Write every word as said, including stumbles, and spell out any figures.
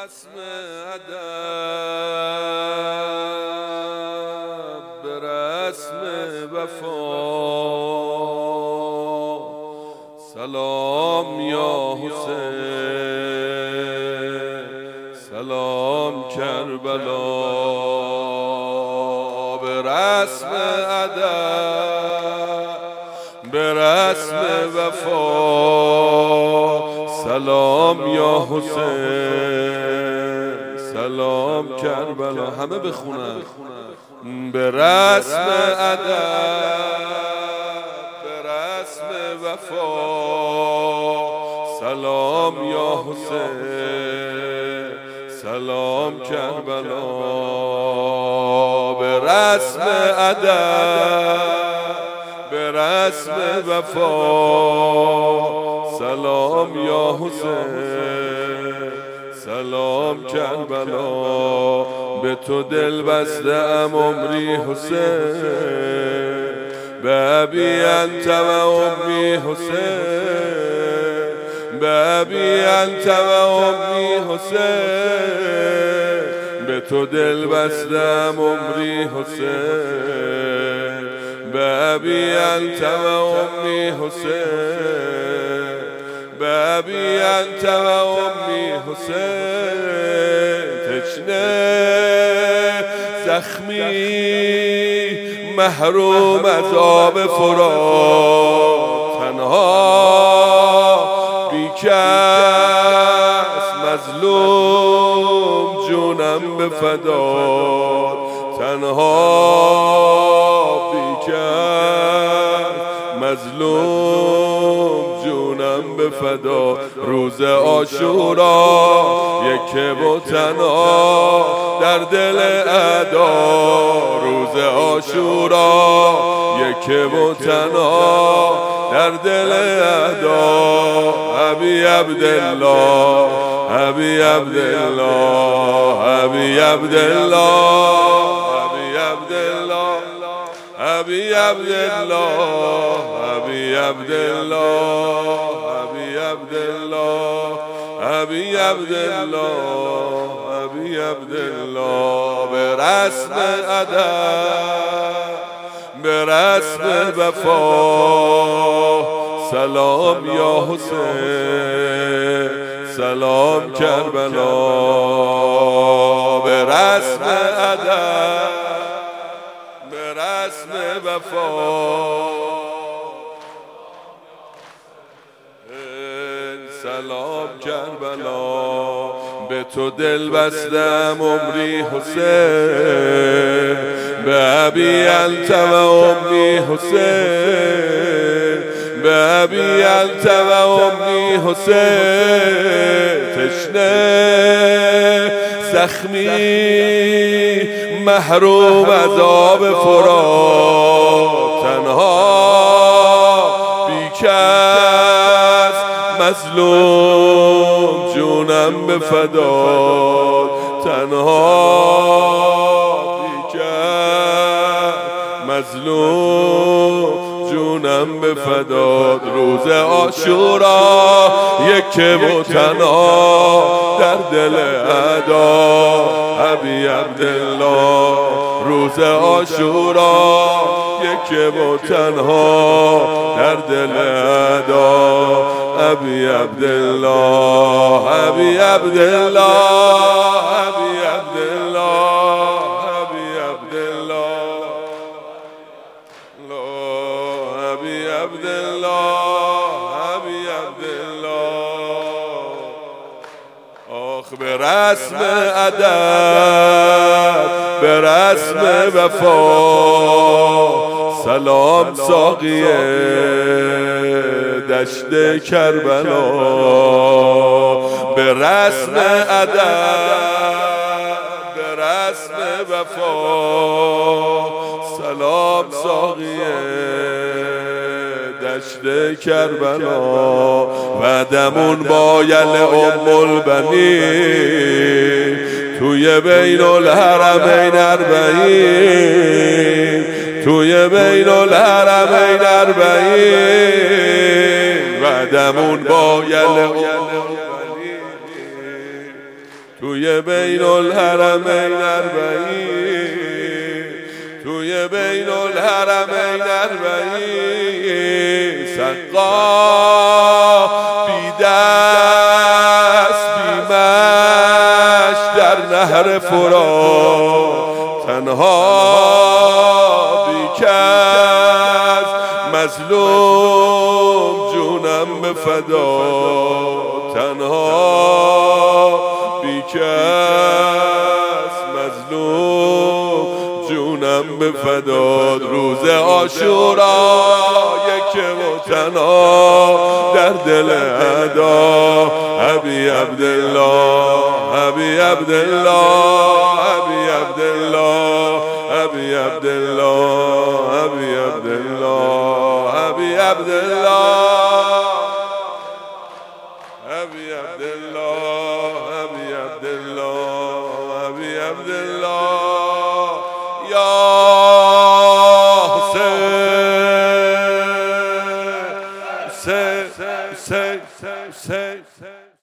رسم ادب به رسم وفا سلام یا حسین سلام کربلا به رسم ادب به رسم وفا سلام یا حسین سلام کربلا. همه بخونن به رسم ادب به رسم وفا سلام یا حسین سلام کربلا به رسم ادب به رسم وفا سلام یا حسین سلام کربلا به تو دل بسته ام عمری حسین به ابی انت و امی حسین به ابی انت و امی حسین به تو دل بسته ام عمری حسین به ابی انت و امی حسین به ابی انت و امی حسین تشنه زخمی محروم از آب فرات تنها بیکس مظلوم جونم به فدا تنها بیکس مظلوم جونم به فدا روز عاشورا یک و تنها در دل ادا روز عاشورا یک و تنها در دل ادا ابی عبدالله ابی عبدالله ابی عبدالله ابی عبدالله ابی عبدالله ابی عبدالله ابی عبدالله ابی عبدالله ابی عبدالله به رسم ادب به رسم وفا سلام یا حسین سلام کربلا به رسم ادب به رسم وفا سلام کربلا به تو دل بستم عمری حسین به ابی انت و امی حسین به ابی انت و امی حسین تشنه زخمی محروم از آب فرات تنها بیکس مظلوم جونم به فدا تنها بیکس مظلوم جونم به فدا روز عاشورا یک و تنها در دل ادا ابی عبدالله روز عاشورا یک و تنها در دل ادا ابی عبدالله ابی عبدالله ابی عبدالله ابی عبدالله ابی عبدالله ابی عبدالله آخ به رسم ادب به رسم وفا سلام ساقی دشت کربلا به رسم ادب به رسم وفا سلام ساقی دشت کربلا بعدمون با یل ام البنین توی بین الحرمین اربعین توی بین الحرمین اربعین بعدمون با یل توی بین الحرمین اربعین توی بین الحرمین اربعین سقا بی دست بی مشت در نهر فرات تنها بی کس مظلوم جونم به فدا تنها بی کس مظلوم جونم به فداد روز عاشورا یک وطنا در دل ادا ابی عبدالله ابی عبدالله ابی عبدالله ابی عبدالله ابی عبدالله ابی عبدالله ابی عبدالله ابی عبدالله ابی عبدالله یا حسین حسین حسین حسین